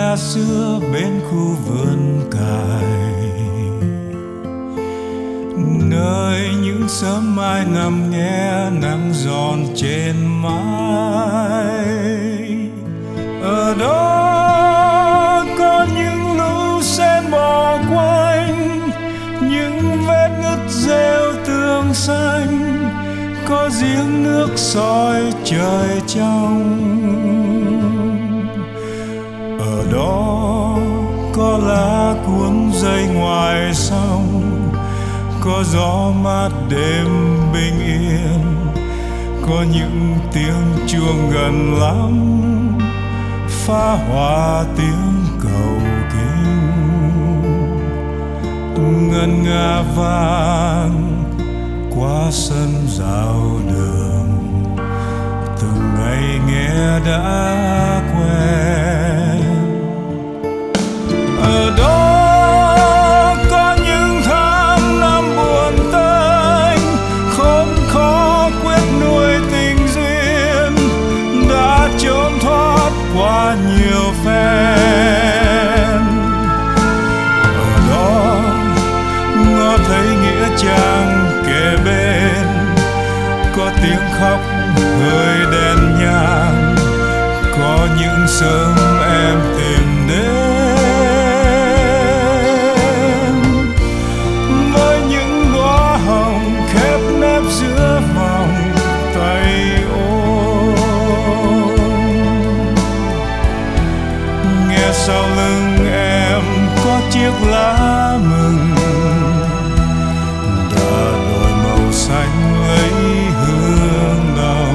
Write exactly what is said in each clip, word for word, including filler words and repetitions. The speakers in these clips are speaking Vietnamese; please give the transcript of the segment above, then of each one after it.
lá xưa bên khu vườn cài, nơi những sớm mai nằm nghe nắng giòn trên mái. Ở đó có những lũ sen bò quanh, những vết nứt rêu tường xanh, có giếng nước soi trời trong. Ở đó có lá cuốn dây ngoài sông, có gió mát đêm bình yên, có những tiếng chuông gần lắm, phá hoa tiếng cầu kinh. Ngân nga vang qua sân dạo đường, từng ngày nghe đã quen. Ở đó có những tháng năm buồn tênh, khốn khó quyết nuôi tình duyên, đã trốn thoát qua nhiều phen. Ở đó ngó thấy nghĩa trang kề bên, có tiếng khóc hơi đèn nhang, có những sớm em tìm đến với những đóa hồng khép nép giữa vòng tay ôm. Nghe sau lưng em có chiếc lá mừng, đã đổi màu xanh lấy hương nồng.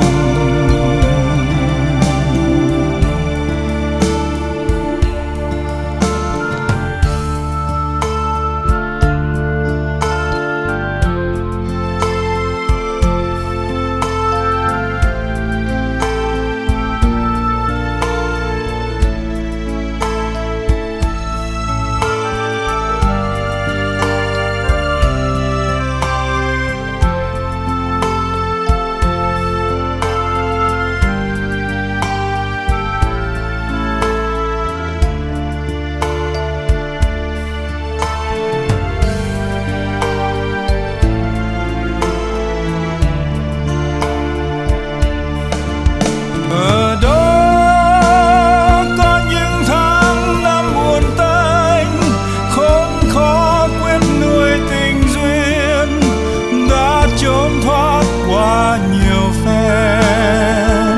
Trốn thoát qua nhiều phen.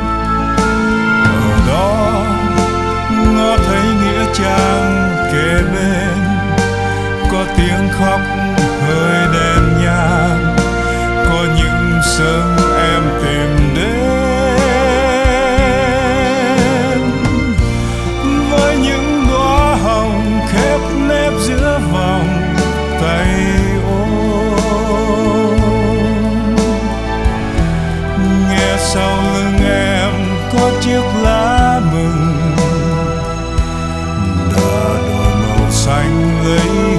Ở đó ngó thấy nghĩa trang kề bên, có tiếng khóc hơi đèn nhang, có những sớm em tìm đến với những đóa hồng khép nép giữa vòng tay ôm. Sau lưng em có chiếc lá mừng, đã đổi màu xanh lấy